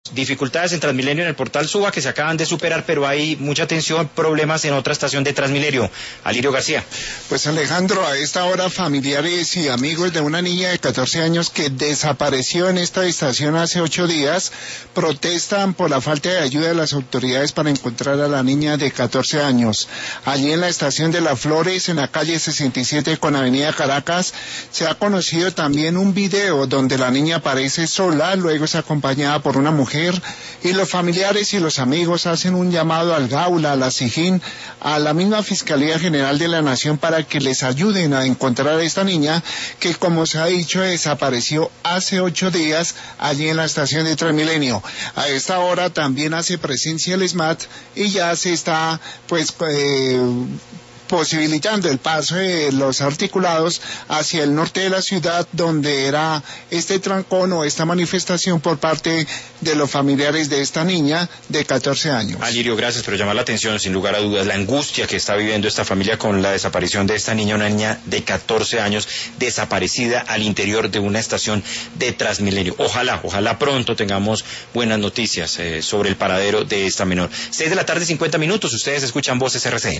Dificultades en Transmilenio en el portal Suba que se acaban de superar, pero hay mucha tensión, problemas en otra estación de Transmilenio. Alirio García. Pues Alejandro, a esta hora familiares y amigos de una niña de 14 años que desapareció en esta estación hace 8 días protestan por la falta de ayuda de las autoridades para encontrar a la niña de 14 años. Allí en la estación de Las Flores, en la calle 67 con Avenida Caracas, se ha conocido también un video donde la niña aparece sola, luego es acompañada por una mujer, y los familiares y los amigos hacen un llamado al Gaula, a la SIJIN, a la misma Fiscalía General de la Nación para que les ayuden a encontrar a esta niña que, como se ha dicho, desapareció hace 8 días allí en la estación de Transmilenio. A esta hora también hace presencia el SMAT y ya se está posibilitando el paso de los articulados hacia el norte de la ciudad, donde era este trancón o esta manifestación por parte de los familiares de esta niña de 14 años. Alirio, gracias, pero llamar la atención, sin lugar a dudas, la angustia que está viviendo esta familia con la desaparición de esta niña, una niña de 14 años desaparecida al interior de una estación de Transmilenio. Ojalá pronto tengamos buenas noticias sobre el paradero de esta menor. 6 de la tarde, 50 minutos, ustedes escuchan Voces RCN.